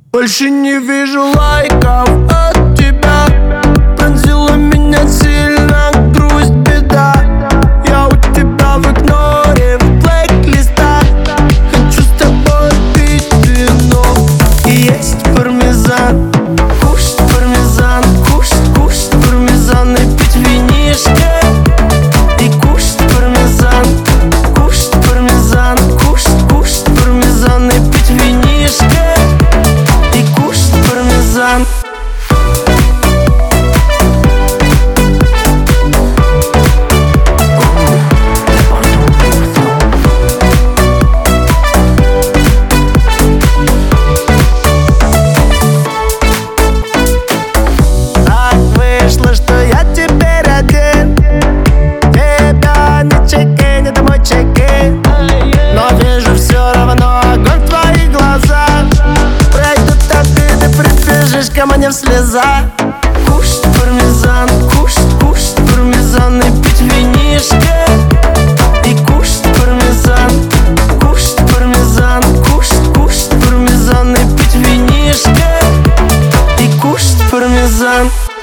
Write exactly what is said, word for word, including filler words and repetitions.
Больше не вижу лайков от тебя. Пронзила меня сильно грусть, беда. Я у тебя в игноре, в блэк-листах. Хочу с тобой пить вино и есть пармезан. Кушать пармезан, кушать, кушать пармезан и пить винишко. И кушать пармезан, кушать пармезан, кушать, кушать пармезан и пить винишко. И кушать пармезан. Так вышло, что я теперь один. Тебя не чекин, это мой чекин. Но вижу все равно огонь в твоих глазах. Пройдут обиды, прибежишь ко мне в слезах. Кушать пармезан, кушать, кушать пармезан и пить винишко. И кушать пармезан, кушать пармезан, кушать, кушать пармезан и пить винишко. И кушать пармезан.